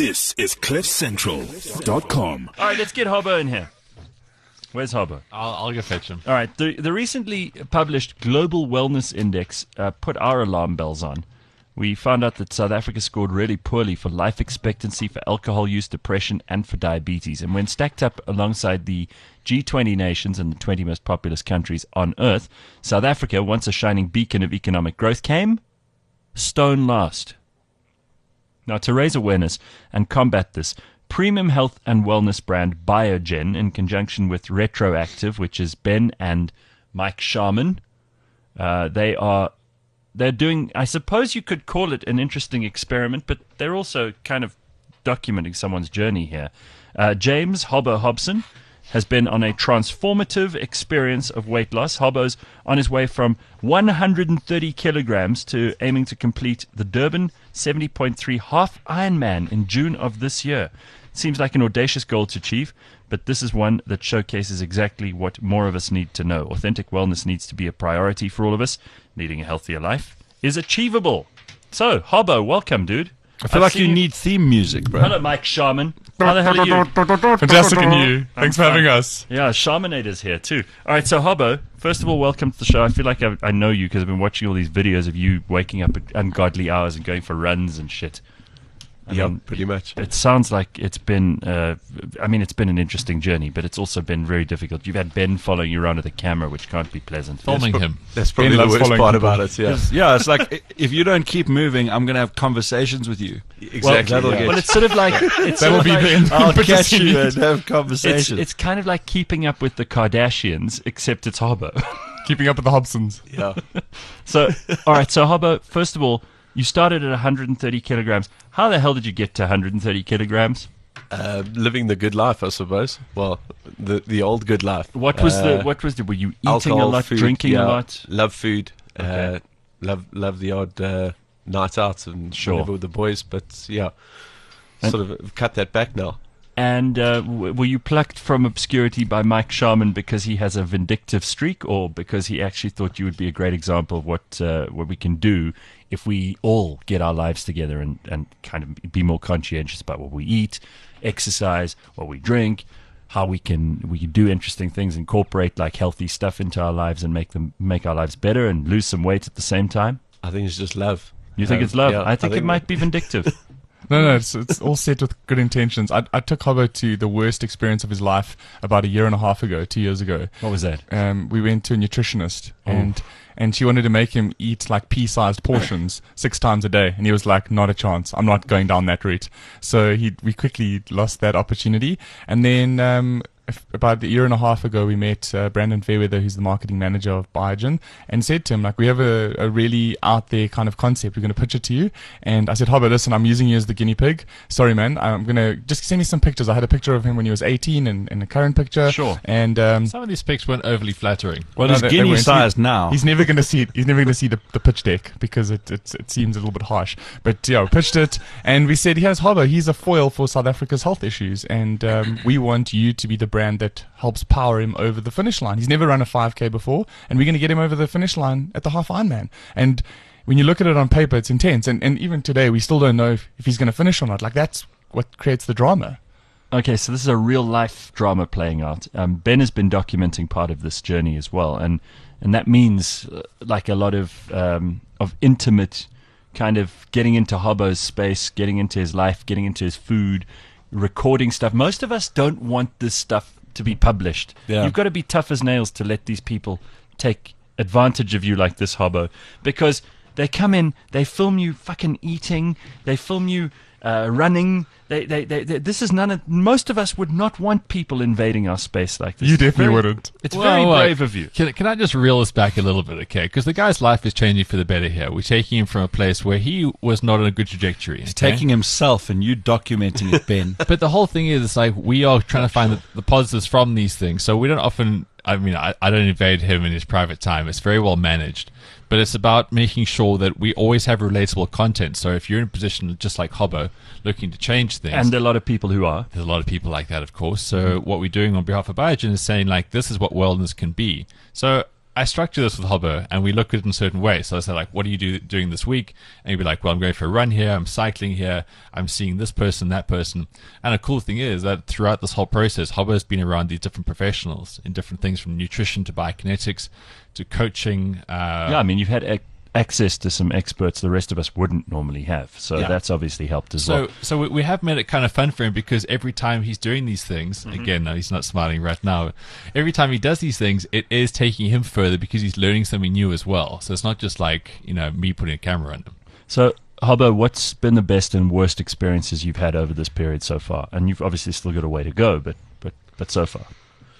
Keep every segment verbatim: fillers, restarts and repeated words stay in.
This is cliff central dot com. All right, let's get Hobo in here. Where's Hobo? I'll, I'll go fetch him. All right, the, the recently published Global Wellness Index uh, put our alarm bells on. We found out that South Africa scored really poorly for life expectancy, for alcohol use, depression, and for diabetes. And when stacked up alongside the G twenty nations and the twenty most populous countries on Earth, South Africa, once a shining beacon of economic growth, came stone last. Now, to raise awareness and combat this, premium health and wellness brand Biogen, in conjunction with Retroactive, which is Ben and Mike Sharman, uh, they are they're doing, I suppose you could call it an interesting experiment, but they're also kind of documenting someone's journey here. Uh, James Hobo Hobson has been on a transformative experience of weight loss. Hobo's on his way from one hundred thirty kilograms to aiming to complete the Durban seventy point three half Ironman in June of this year. Seems like an audacious goal to achieve, but this is one that showcases exactly what more of us need to know. Authentic wellness needs to be a priority for all of us. Leading a healthier life is achievable. So, Hobo, welcome, dude. I feel I've like seen you need theme music, bro. Hello, Mike Sharman. How the hell are you? Fantastic, and you? Thanks for having us. Yeah, Sharmanator's here too. All right, so Hobo, first of all, welcome to the show. I feel like I, I know you because I've been watching all these videos of you waking up at ungodly hours and going for runs and shit. I Yeah, mean, pretty much. It sounds like it's been, uh, I mean, it's been an interesting journey, but it's also been very difficult. You've had Ben following you around with a camera, which can't be pleasant. Filming pro- him. That's probably Ben the loves worst following part people. about it. Yeah, Yeah, it's like i- if you don't keep moving, I'm going to have conversations with you. exactly. that'll yeah. get- Well, it's sort of like, it's sort That'll of be like, Ben. I'll But catch just- you and have it's, conversations. it's kind of like keeping up with the Kardashians, except it's Hobo. Keeping up with the Hobsons. yeah. So, all right. So, Hobo, first of all, you started at one hundred thirty kilograms. How the hell did you get to one hundred thirty kilograms? Uh, living the good life, I suppose. Well, the the old good life. What was Uh, the? What was the? Were you eating alcohol, a lot, food, drinking yeah, a lot? Love food. Okay. Uh, love love the odd uh, night out and Sure. whatever with the boys. But yeah, And- sort of cut that back now. And uh, w- were you plucked from obscurity by Mike Sharman because he has a vindictive streak, or because he actually thought you would be a great example of what uh, what we can do if we all get our lives together and, and kind of be more conscientious about what we eat, exercise, what we drink, how we can we can do interesting things, incorporate like healthy stuff into our lives and make them make our lives better and lose some weight at the same time? I think it's just love. You think Um, it's love? yeah, I think it might be vindictive. No, no, it's, it's all set with good intentions. I, I took Hobo to the worst experience of his life about a year and a half ago, two years ago. What was that? Um, we went to a nutritionist, and and she wanted to make him eat like pea-sized portions six times a day, and he was like, "Not a chance. I'm not going down that route." So he we quickly lost that opportunity, and then um, if- about a year and a half ago, we met uh, Brandon Fairweather, who's the marketing manager of Biogen, and said to him, like, we have a, a really out there kind of concept. We're going to pitch it to you. And I said, Hobo, listen, I'm using you as the guinea pig. Sorry, man. I'm going to just send me some pictures. I had a picture of him when he was eighteen and, and a current picture. Sure. And um, Some of these pics weren't overly flattering. well, no, it's they- they guinea weren't. sized now. He's never going to see it. He's never going to see the, the pitch deck because it, it it seems a little bit harsh. But yeah, we pitched it, and we said, here's Hobo. He's a foil for South Africa's health issues, and um, we want you to be the brand that helps power him over the finish line. He's never run a five K before, and we're going to get him over the finish line at the half Ironman. And when you look at it on paper, it's intense. And, and even today, we still don't know if, if he's going to finish or not. Like, that's what creates the drama. Okay, so this is a real life drama playing out. Um, Ben has been documenting part of this journey as well, and and that means uh, like a lot of um, of intimate kind of getting into Hobo's space, getting into his life, getting into his food, recording stuff. Most of us don't want this stuff to be published. Yeah. You've got to be tough as nails to let these people take advantage of you like this, Hobo, because they come in, they film you fucking eating, they film you uh, running. They, they, they, they, this is none of. Most of us would not want people invading our space like this. You It's definitely very- wouldn't. It's Well, very like, brave of you. Can, can I just reel us back a little bit, okay? Because the guy's life is changing for the better here. We're taking him from a place where he was not on a good trajectory. He's okay? taking himself and you documenting it, Ben. But the whole thing is, it's like we are trying to find the, the positives from these things. So we don't often. I mean, I, I don't invade him in his private time. It's very well managed. But it's about making sure that we always have relatable content. So if you're in a position just like Hobo, looking to change things, And a lot of people who are. there's a lot of people like that, of course. So what we're doing on behalf of Biogen is saying, like, this is what wellness can be. So I structure this with Hobbo, and we look at it in a certain way. So I say, like, what are you do, doing this week? And he'd be like, well, I'm going for a run here, I'm cycling here, I'm seeing this person, that person. And the cool thing is that throughout this whole process, Hobbo's been around these different professionals in different things, from nutrition to biokinetics to coaching. Uh, Yeah, I mean, you've had ac- access to some experts the rest of us wouldn't normally have. So Yeah. that's obviously helped as So, well. so we- we have made it kind of fun for him, because every time he's doing these things, again, no, he's not smiling right now. Every time he does these things, it is taking him further, because he's learning something new as well. So it's not just like, you know, me putting a camera on him. So, Hobbo, what's been the best and worst experiences you've had over this period so far? And you've obviously still got a way to go, but but, but so far.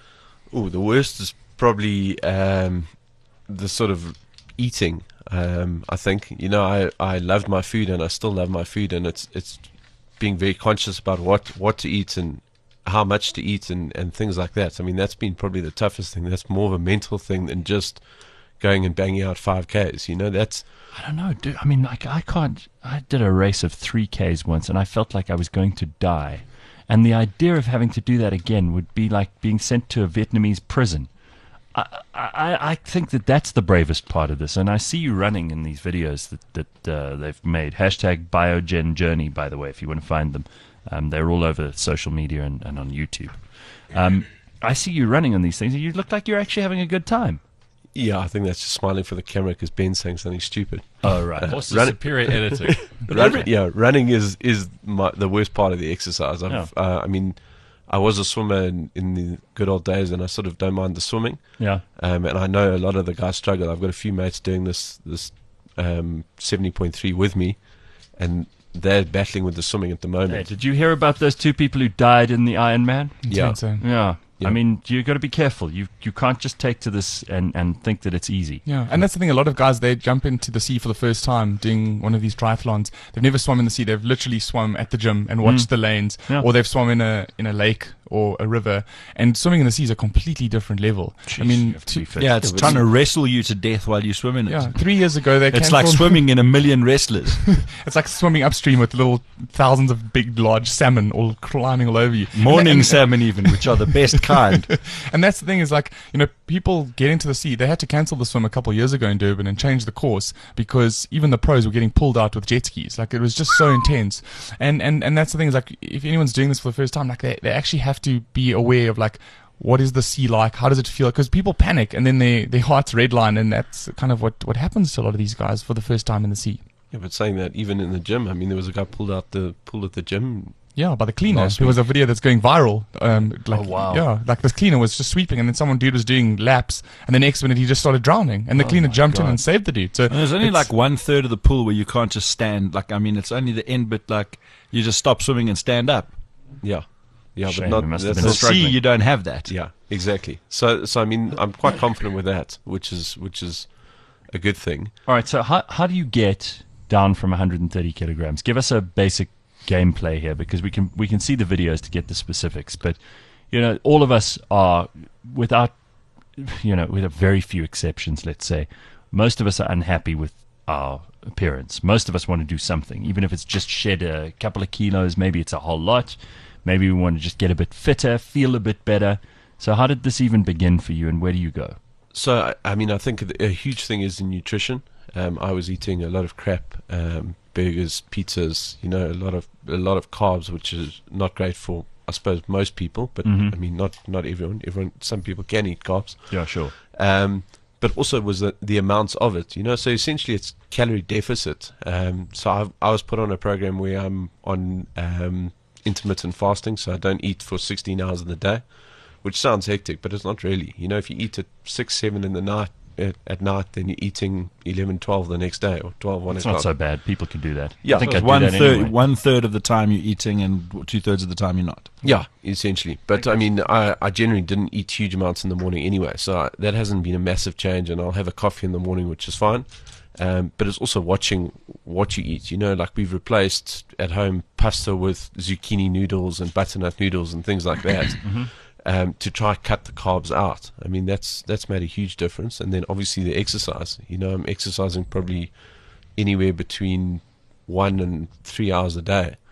Oh, the worst is probably um, the sort of eating. Um, I think you know I, I loved my food, and I still love my food, and it's it's being very conscious about what, what to eat and how much to eat and, and things like that. I mean, that's been probably the toughest thing. That's more of a mental thing than just going and banging out five Ks. You know, that's I don't know, dude. I mean, like, I can't. I did a race of three Ks once, and I felt like I was going to die. And the idea of having to do that again would be like being sent to a Vietnamese prison. I, I, I think that that's the bravest part of this, and I see you running in these videos that that uh, they've made. Hashtag Biogen Journey, by the way, if you want to find them. Um, they're all over social media and, and on YouTube. Um, I see you running on these things, and you look like you're actually having a good time. yeah. I think that's just smiling for the camera because Ben's saying something stupid. Oh, right. Also, Run- superior editing. Run, yeah, running is is my, the worst part of the exercise. I've, Yeah. uh, I mean, I was a swimmer in, in the good old days, and I sort of don't mind the swimming. Yeah. Um, and I know a lot of the guys struggle. I've got a few mates doing this this um, seventy point three with me, and they're battling with the swimming at the Hey, moment. did you hear about those two people who died in the Ironman? Yeah. Insane. Yeah. Yeah. I mean, you got to be careful. You you can't just take to this and, and think that it's easy. Yeah, and that's the thing. A lot of guys, they jump into the sea for the first time doing one of these triathlons. They've never swum in the sea. They've literally swum at the gym and watched Mm. the lanes, Yeah. or they've swum in a in a lake or a river. And swimming in the sea is a completely different level. I Jeez, you mean, have to be two, fit. Yeah, it's Yeah, but trying to it's- wrestle you to death while you swim in it. yeah, three years ago they It's like cancelled- swimming in a million wrestlers. It's like swimming upstream with little thousands of big, large salmon all climbing all over you. Morning And- salmon, even, which are the best kind. And that's the thing is, like, you know, people get into the sea. They had to cancel the swim a couple of years ago in Durban and change the course because even the pros were getting pulled out with jet skis. Like, it was just so intense. And and and that's the thing is, like, if anyone's doing this for the first time, like, they they actually have to be aware of, like, what is the sea like? How does it feel? Because people panic and then they their hearts redline, and that's kind of what what happens to a lot of these guys for the first time in the sea. Yeah, but saying that, even in the gym, I mean, there was a guy pulled out the pool at the gym. Yeah, by the cleaner. Last There was a video that's going viral. Um, like, Oh, wow. Yeah, like this cleaner was just sweeping, and then someone dude was doing laps, and the next minute he just started drowning, and the Oh cleaner my jumped in God. and saved the dude. So And there's only it's- like one third of the pool where you can't just stand. Like, I mean, it's only the end, but like, you just stop swimming and stand up. Yeah, yeah, Shame, but not. it must have that's been not The sea, struggling. you don't have that. Yeah, exactly. So, so I mean, I'm quite confident with that, which is which is a good thing. All right, so how how do you get down from one hundred thirty kilograms? Give us a basic gameplay here, because we can we can see the videos to get the specifics. But you know, all of us are, without you know, with a very few exceptions, let's say, most of us are unhappy with our appearance. Most of us want to do something, even if it's just shed a couple of kilos. Maybe it's a whole lot. Maybe we want to just get a bit fitter, feel a bit better. So how did this even begin for you, and where do you go? So, I, I mean, I think a huge thing is in nutrition. Um, I was eating a lot of crap, um, burgers, pizzas, you know, a lot of a lot of carbs, which is not great for, I suppose, most people. But Mhm. I mean, not not everyone. Everyone, some people can eat carbs. Yeah, sure. Um, but also was the, the amounts of it, you know. So essentially, it's calorie deficit. Um, so I, I was put on a program where I'm on um, intermittent fasting, so I don't eat for sixteen hours in the day, which sounds hectic, but it's not really. You know, if you eat at six, seven in the night at, at night, then you're eating eleven, twelve the next day, or twelve, one It's o'clock. not so bad. People can do that. Yeah, I think So I it's do one that third, anyway. one third of the time you're eating, and two thirds of the time you're not. Yeah, essentially. But I mean, I, I generally didn't eat huge amounts in the morning anyway, so I, that hasn't been a massive change. And I'll have a coffee in the morning, which is fine. Um, but it's also watching what you eat. You know, like we've replaced at home pasta with zucchini noodles and butternut noodles and things like that. Um, to try cut the carbs out. I mean, that's that's made a huge difference. And then obviously the exercise. You know, I'm exercising probably anywhere between one and three hours a day.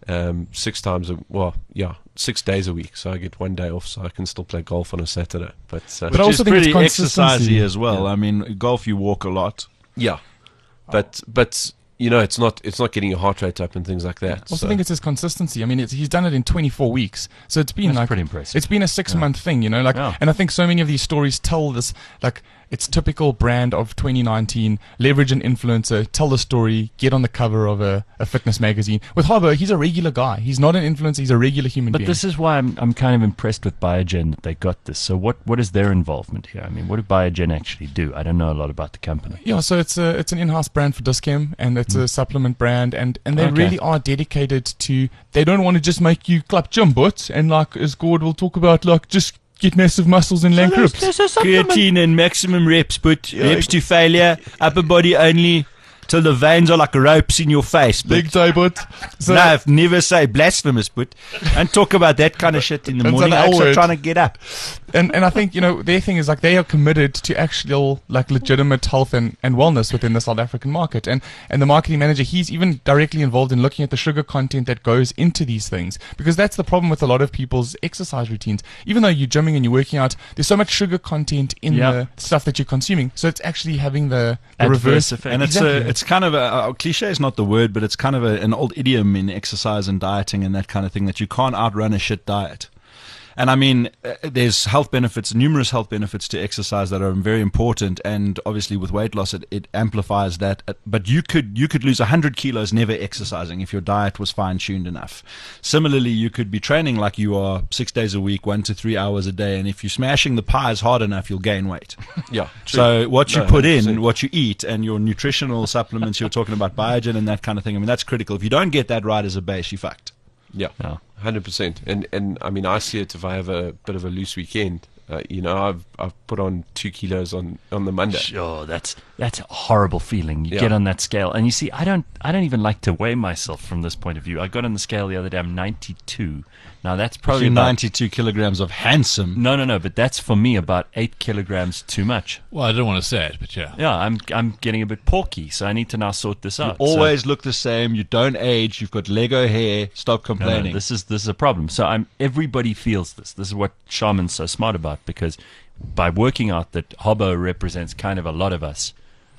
um, six times a well, yeah, six days a week. So I get one day off, so I can still play golf on a Saturday. But, uh, But I Which also is think it's pretty consistency. exercisey as well. I mean, golf you walk a lot. yeah, but but you know, it's not it's not getting your heart rate up and things like that. I also so. think it's his consistency. I mean, it's, he's done it in twenty-four weeks, so it's been That's like pretty impressive. It's been a six-month thing, you know. Like, Yeah. and I think so many of these stories tell this, like, it's typical brand of twenty nineteen. Leverage an influencer, tell the story, get on the cover of a, a fitness magazine. With Hobo, he's a regular guy. He's not an influencer. He's a regular human But being. this is why I'm I'm kind of impressed with Biogen that they got this. So what what is their involvement here? I mean, what do Biogen actually do? I don't know a lot about the company. Yeah, so it's a it's an in-house brand for Dischem, and it's a supplement brand, and, and they Okay. really are dedicated to. They don't want to just make you clap gym butts, and like as Gord will talk about, like just get massive muscles and land grips. Creatine and maximum reps, but reps to failure, upper body only, till the veins are like ropes in your face. But Big tie butt. So no, I've never say blasphemous, but and talk about that kind of shit in the That's morning. an L Actually word. trying to get up. and and I think, you know, their thing is like they are committed to actual like legitimate health and, and wellness within the South African market, and and the marketing manager, he's even directly involved in looking at the sugar content that goes into these things, because that's the problem with a lot of people's exercise routines. Even though you're gymming and you're working out, there's so much sugar content in Yeah. the stuff that you're consuming, so it's actually having the, the Adverse reverse effect. And it's Exactly. a, it's kind of a, a cliche is not the word, but it's kind of a, an old idiom in exercise and dieting and that kind of thing, that you can't outrun a shit diet. And I mean, uh, there's health benefits, numerous health benefits to exercise that are very important, and obviously with weight loss, it, it amplifies that. Uh, But you could you could lose one hundred kilos never exercising if your diet was fine-tuned enough. Similarly, you could be training like you are six days a week, one to three hours a day, and if you're smashing the pies hard enough, you'll gain weight. yeah. So what you No, put one hundred in, percent. what you eat, and your nutritional supplements, you're talking about Biogen and that kind of thing. I mean, that's critical. If you don't get that right as a base, you're fucked. Yeah, No. hundred percent. And and I mean, I see it if I have a bit of a loose weekend. Uh, you know, I've I've put on two kilos on, on the Monday. Sure, that's that's a horrible feeling. You Yeah. get on that scale, and you see, I don't, I don't even like to weigh myself from this point of view. I got on the scale the other day. I'm ninety-two. Now that's probably Probably about, ninety-two kilograms of handsome. no, no, no. But that's for me about eight kilograms too much. Well, I don't want to say it, but yeah. Yeah, I'm, I'm getting a bit porky, so I need to now sort this You out. So- always look the same. You don't age. You've got Lego hair. Stop No, no, complaining. this is this is a problem. So I'm everybody feels this. This is what Shaman's so smart about, because by working out that Hobo represents kind of a lot of us,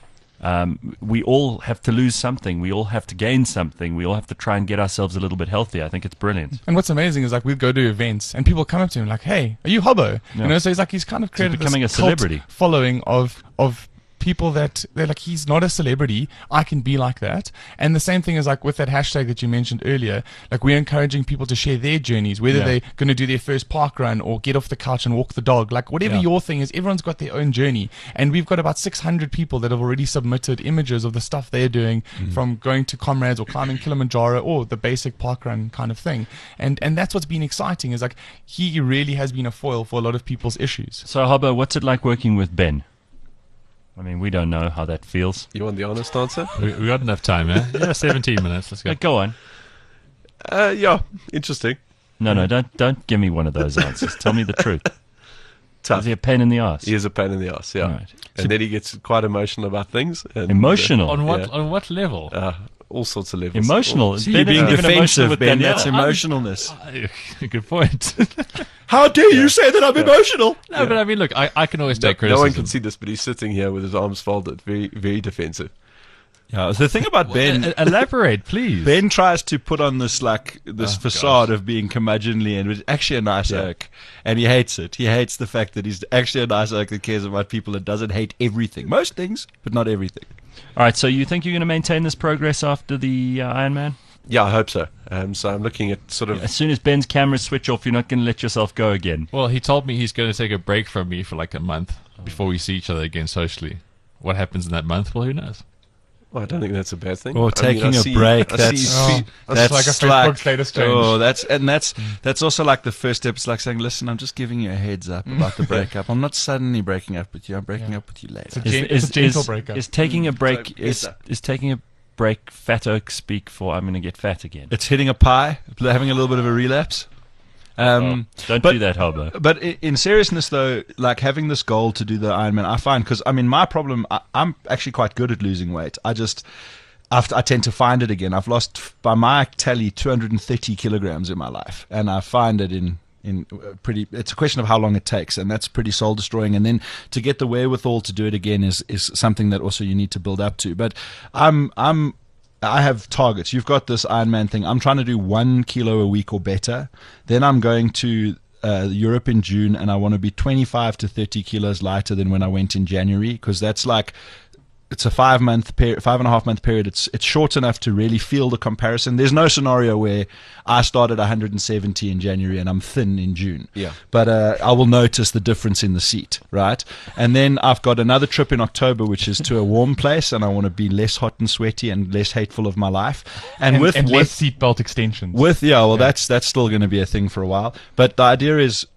um, we all have to lose something. We all have to gain something. We all have to try and get ourselves a little bit healthier. I think it's brilliant. And what's amazing is like we'd go to events and people come up to him like, "Hey, are you Hobo?" Yeah. You know, so he's like he's kind of created becoming this a celebrity. cult following of of people that they're like, he's not a celebrity, I can be like that. And the same thing is like with that hashtag that you mentioned earlier, like we're encouraging people to share their journeys, whether Yeah. they're going to do their first park run or get off the couch and walk the dog, like whatever Yeah. your thing is, everyone's got their own journey. And we've got about six hundred people that have already submitted images of the stuff they're doing, from going to Comrades or climbing Kilimanjaro or the basic park run kind of thing. And and that's what's been exciting, is like he really has been a foil for a lot of people's issues. So Hobo, what's it like working with Ben? I mean, we don't know how that feels. You want the honest answer? We, we got enough time, yeah? Yeah, seventeen minutes. Let's go. Yeah, go on. Uh, yeah, interesting. No, no, don't don't give me one of those answers. Tell me the truth. Tough. Is he a pain in the ass? He is a pain in the ass, yeah. Right. And then he gets quite emotional about things. And, Emotional. On what Yeah. on what level? Uh, all sorts of levels. Emotional. All- See, You're Ben being isn't even defensive, emotional with Ben. Daniela. That's emotionalness. Good point. How dare you say that I'm emotional? No, but I mean, look, I, I can always No, take no criticism. one can see this, but he's sitting here with his arms folded, very, very defensive. Yeah, the thing about Ben, E- elaborate, please. Ben tries to put on this like this Oh, facade of being curmudgeonly, and it's actually a nice Yeah. oak, and he hates it. He hates the fact that he's actually a nice oak that cares about people and doesn't hate everything, most things, but not everything. All right, so you think you're going to maintain this progress after the uh, Ironman? Yeah, I hope so. Um, so I'm looking at sort of. As soon as Ben's cameras switch off, you're not going to let yourself go again. Well, he told me he's going to take a break from me for like a month before we see each other again socially. What happens in that month? Well, who knows? Well, I don't think that's a bad thing. Or I mean, taking I a see- break. I That's see- Oh, that's like a Facebook status change. Oh, that's and that's that's also like the first step. It's like saying, "Listen, I'm just giving you a heads up about the breakup. I'm not suddenly breaking up with you. I'm breaking Yeah. up with you It's later." a, gen- it's a gentle breakup. is taking a break So, is, better. is taking a break fat oak speak for I'm going to get fat again? It's hitting a pie, having a little bit of a relapse. Um, Oh, don't but- do that, Hobo. But i- in seriousness, though, like having this goal to do the Ironman, I find because I mean my problem, I, I'm actually quite good at losing weight. I just I've, I tend to find it again. I've lost, by my tally, two hundred thirty kilograms in my life, and I find it in in pretty. It's a question of how long it takes, and that's pretty soul destroying. And then to get the wherewithal to do it again is is something that also you need to build up to. But I'm I'm. I have targets. You've got this Ironman thing. I'm trying to do one kilo a week or better. Then I'm going to uh, Europe in June, and I want to be twenty-five to thirty kilos lighter than when I went in January, because that's like, it's a five month period, five and a half month period. It's it's short enough to really feel the comparison. There's no scenario where I started one hundred seventy in January and I'm thin in June. Yeah. But uh, I will notice the difference in the seat, right? And then I've got another trip in October, which is to a warm place, and I want to be less hot and sweaty and less hateful of my life. And, And, with and with, less seatbelt extensions. with yeah, well, that's that's still going to be a thing for a while. But the idea is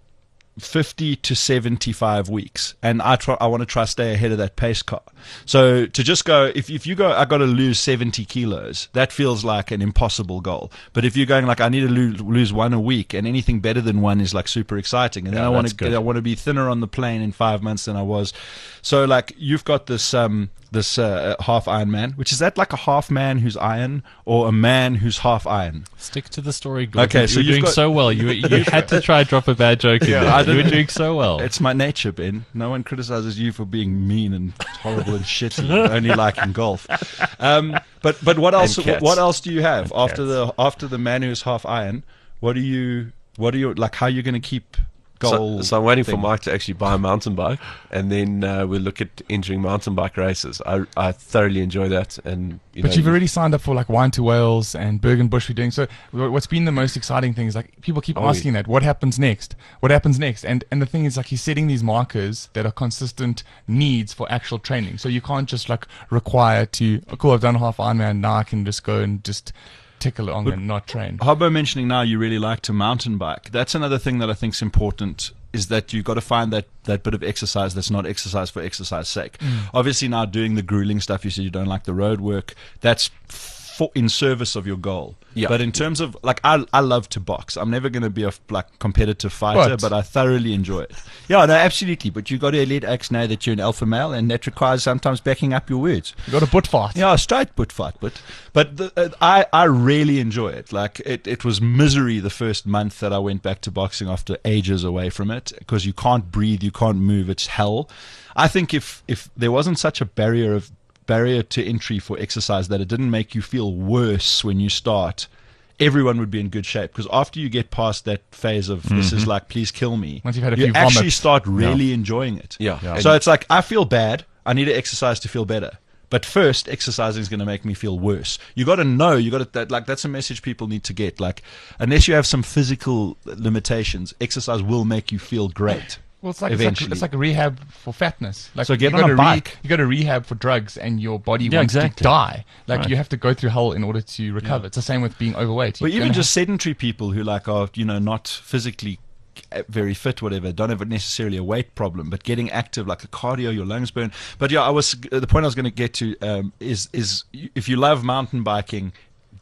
fifty to seventy-five weeks, and I try I want to try stay ahead of that pace car. So to just go, if if you go, I got to lose seventy kilos, that feels like an impossible goal. But if you're going like, I need to lose, lose one a week, and anything better than one is like super exciting. And then Yeah, I want that's to good. I want to be thinner on the plane in five months than I was. So like, you've got this um this uh, half Ironman, which is that like a half man who's iron or a man who's half iron? Stick to the story. Gordon. Okay, you so were you've doing got- so well. You you had to try and drop a bad joke in Yeah, there. I You were didn't- doing so well. It's my nature, Ben. No one criticizes you for being mean and horrible and shitty, and only liking golf. Um, but but what else? And cats. What else do you have And after cats. the after the man who's half iron? What do you? What are you like? How are you going to keep So, goal? so I'm waiting for thing? Mike to actually buy a mountain bike, and then uh, we'll look at entering mountain bike races. I I thoroughly enjoy that, and you But know, you've already signed up for like Wine to Wales and Bergen Bush we're doing. So wh- what's been the most exciting thing is like people keep Oh, asking that, what happens next? What happens next? And and the thing is like he's setting these markers that are consistent needs for actual training. So you can't just like require to, oh, cool, I've done half Ironman, now I can just go and just tick along and not train. Hobbo mentioning now you really like to mountain bike. That's another thing that I think is important, is that you've got to find that, that bit of exercise that's not exercise for exercise sake. Obviously now doing the grueling stuff, you said you don't like the road work, that's for, in service of your goal. Yeah. But in terms of, like, I I love to box. I'm never going to be a like competitive fighter, But- but I thoroughly enjoy it. Yeah, no, absolutely. But you've got to let X know that you're an alpha male, and that requires sometimes backing up your words. You got a butt fart. Yeah, straight butt fight, but but the, uh, I I really enjoy it. Like it, it was misery the first month that I went back to boxing after ages away from it, because you can't breathe, you can't move, it's hell. I think if if there wasn't such a barrier of barrier to entry for exercise that it didn't make you feel worse when you start, everyone would be in good shape, because after you get past that phase of this is like please kill me, Once you've had a you few actually vomits. start really enjoying it. Yeah. Yeah. So it's like, I feel bad, I need to exercise to feel better. But first, exercising is going to make me feel worse. You got to know. You got to that, like that's a message people need to get. Like, unless you have some physical limitations, exercise will make you feel great. Well, it's like, it's like Eventually. it's like a rehab for fatness. Like So get you on gotta a bike. you got to rehab for drugs, and your body Yeah, wants exactly. to die. Like Right. you have to go through hell in order to recover. It's the same with being overweight. But You're even gonna just sedentary people who like are you know not physically very fit, whatever, don't have necessarily a weight problem, but getting active, like the cardio, your lungs burn. But yeah, I was the point I was going to get to um, is is if you love mountain biking,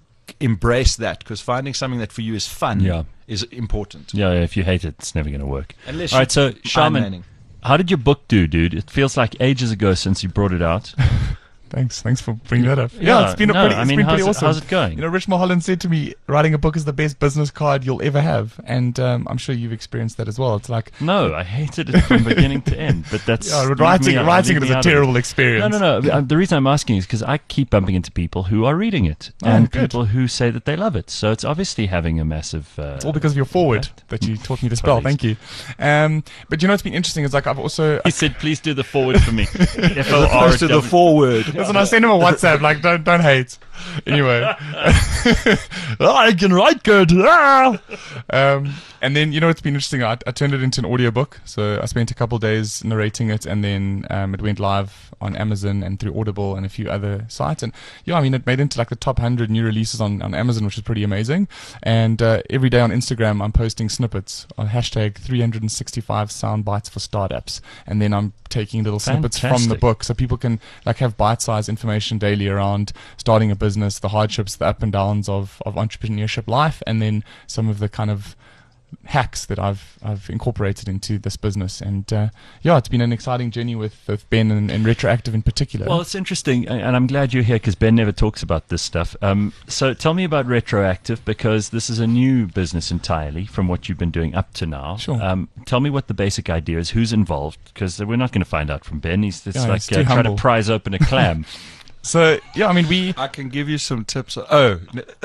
embrace that, because finding something that for you is fun Yeah. is important. Yeah, if you hate it, it's never going to work. Unless All right, so you're Shaman, Ironmanning. how did your book do, dude? It feels like ages ago since you brought it out. Thanks, thanks for bringing that up. Yeah, Yeah, it's been a no, pretty, I it's mean, been how's pretty it- awesome. how's it going? You know, Rich Mulholland said to me, writing a book is the best business card you'll ever have, and um, I'm sure you've experienced that as well. It's like No, I hated it from beginning to end. But that's yeah, leave writing, me out- writing leave it is me a out of terrible experience. No, no, no. Uh, The reason I'm asking is because I keep bumping into people who are reading it, Oh, and good. people who say that they love it. So it's obviously having a massive. Uh, It's all because of your forward impact. that you taught me to spell. Probably. Thank you. Um, but you know, it's been interesting. It's like I've also He said, "Please do the forward for me." F O As R opposed to the W. forward. listen. I sent him a WhatsApp like, don't don't hate. Anyway, I can write good. Ah! Um, and then you know, it's been interesting. I, I turned it into an audiobook. So I spent a couple days narrating it, and then um, it went live on Amazon and through Audible and a few other sites. And yeah, I mean, it made it into like the top one hundred new releases on, on Amazon, which is pretty amazing. And uh, every day on Instagram, I'm posting snippets on hashtag three hundred sixty-five sound bites for startups, and then I'm taking little snippets from the Fantastic. book, so people can like have bite-sized information daily around starting a business, the hardships, the up and downs of of entrepreneurship life, and then some of the kind of hacks that I've I've incorporated into this business. And uh, yeah, it's been an exciting journey with, with Ben and, and Retroactive in particular. Well, it's interesting, and I'm glad you're here because Ben never talks about this stuff. Um, so tell me about Retroactive, because this is a new business entirely from what you've been doing up to now. Sure. Um, tell me what the basic idea is, who's involved, because we're not going to find out from Ben. He's it's Yeah, like he's too uh, trying to humble. prise open a clam. So yeah, I mean we I can give you some tips. Oh,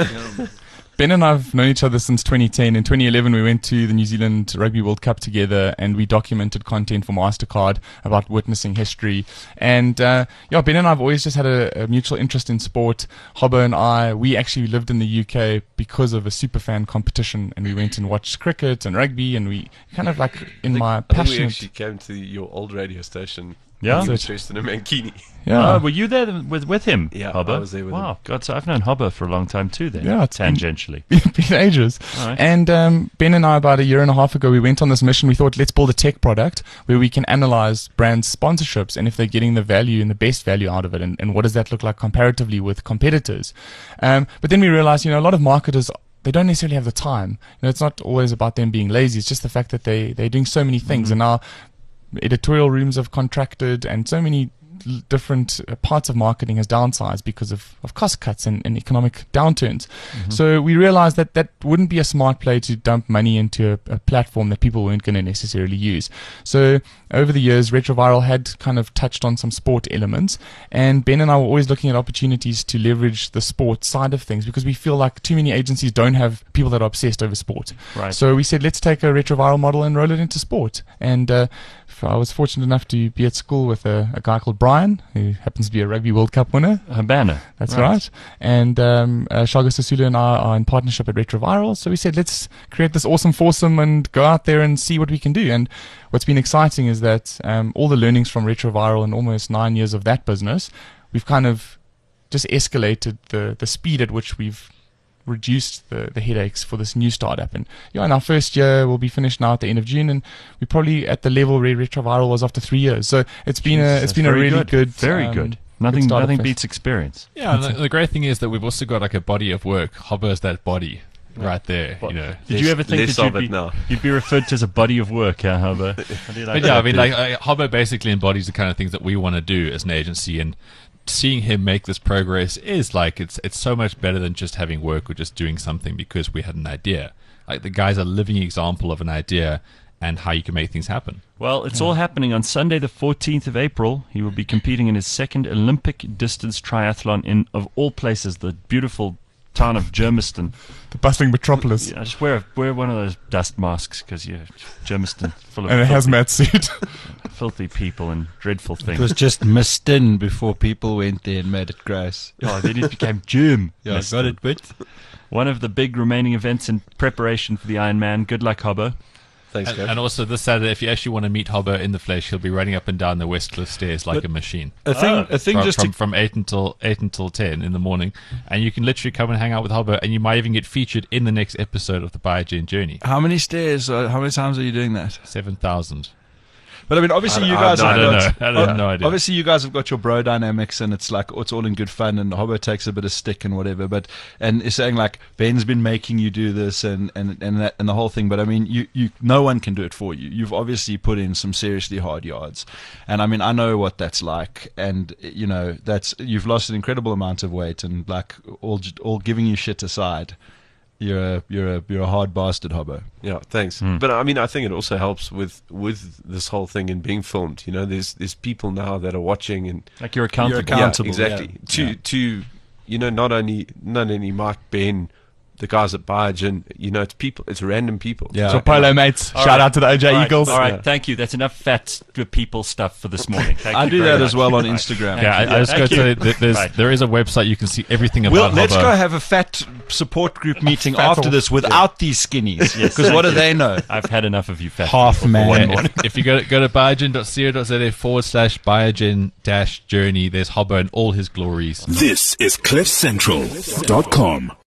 Ben and I have known each other since twenty ten. In twenty eleven, we went to the New Zealand Rugby World Cup together, and we documented content for MasterCard about witnessing history. And uh, yeah, Ben and I have always just had a, a mutual interest in sport. Hobbo and I, we actually lived in the U K because of a superfan competition, and we went and watched cricket and rugby, and we kind of like in my I think we passionate. actually came to your old radio station. Yeah? You were dressed in a mankini. Yeah. Oh, were you there with with him? Yeah, Hobbo? I was there with wow. him. God, so I've known Hobbo for a long time too. Then, Yeah, it's been- tangentially. been ages. All right. And um, Ben and I, about a year and a half ago, we went on this mission. We thought, let's build a tech product where we can analyze brand sponsorships and if they're getting the value and the best value out of it, and, and what does that look like comparatively with competitors. Um, but then we realized, you know, a lot of marketers, they don't necessarily have the time. You know, it's not always about them being lazy. It's just the fact that they, they're doing so many things. And our editorial rooms have contracted, and so many l- different uh, parts of marketing has downsized because of, of cost cuts and, and economic downturns. So we realized that that wouldn't be a smart play to dump money into a, a platform that people weren't going to necessarily use. So over the years, Retroviral had kind of touched on some sport elements, and Ben and I were always looking at opportunities to leverage the sport side of things, because we feel like too many agencies don't have people that are obsessed over sport. Right. So we said, let's take a retroviral model and roll it into sport. And uh, f- I was fortunate enough to be at school with a, a guy called Brian, who happens to be a Rugby World Cup winner. Habana. That's right. And um, uh, Shaga Sasulu and I are in partnership at Retroviral. So we said, let's create this awesome foursome and go out there and see what we can do. And what's been exciting is that um, all the learnings from Retroviral and almost nine years of that business, we've kind of just escalated the, the speed at which we've reduced the, the headaches for this new startup. And yeah, in our first year, we'll be finished now at the end of June, and we're probably at the level where Retroviral was after three years. So it's been a it's That's been a very really good, very um, good. Nothing, startup nothing phase. beats experience. Yeah, and the, the great thing is that we've also got like a body of work. Hobbo's that body right there, What- you know. Did you ever think less that you'd of it be, now. you'd be referred to as a body of work, huh, Hobbo? How do you like But yeah, I that, mean, dude? like uh, Hobbo basically embodies the kind of things that we want to do as an agency, and seeing him make this progress is like it's it's so much better than just having work or just doing something because we had an idea. Like the guy's a living example of an idea and how you can make things happen. Well, it's all happening on Sunday, the fourteenth of April. He will be competing in his second Olympic distance triathlon in, of all places, the beautiful town of Germiston. the bustling metropolis. Yeah, just wear wear one of those dust masks because you're Germiston, full of And a filthy, hazmat suit. filthy people and dreadful it things. was just missed in before people went there and made it gross. Oh, then it became Germ. Yeah, got it, but One of the big remaining events in preparation for the Ironman. Good luck, Hobbo. Thanks, And, Gav. and also this Saturday, if you actually want to meet Hobbo in the flesh, he'll be running up and down the Westcliff stairs like But- a machine. a thing, a thing From, just from, to from eight until eight until ten in the morning, and you can literally come and hang out with Hobbo, and you might even get featured in the next episode of the Biogen Journey. how many stairs? Uh, how many times are you doing that? Seven thousand. But I mean, obviously, I- you I guys have have no- I don't got. know. I have no idea. Obviously, you guys have got your bro dynamics, and it's like it's all in good fun. And Hobbo takes a bit of stick and whatever. But and is saying like Ben's been making you do this and and and that and the whole thing. But I mean, you you no one can do it for you. You've obviously put in some seriously hard yards, and I mean, I know what that's like. And you know, that's you've lost an incredible amount of weight, and like all all giving you shit aside. You're a you're a you're a hard bastard, Hobbo. Yeah, thanks. Hmm. But I mean, I think it also helps with with this whole thing and being filmed. You know, there's there's people now that are watching and Like you're accountable. You're accountable. yeah, exactly. yeah. To Yeah. to you know, not only not only Mike, Ben, the guys at Biogen. You know, it's people. It's random people. Yeah. So polo mates, All shout right. out to the O J All right, Eagles. All right, Yeah. thank you. That's enough fat people stuff for this morning. Thank I you do very that much. as well on Right. Instagram. Yeah, I, I just Thank got to you. say that there's Right. there is a website you can see everything about Well, let's Hobbo. go have a fat support group meeting fat after off. this without these skinnies. Yes, Because what do thank they know? I've had enough of you fat Half people for man. one Yeah, morning. if, if you go to, go to biogen dot co dot za forward slash biogen dash journey, there's Hobbo and all his glories. This is cliff central dot com.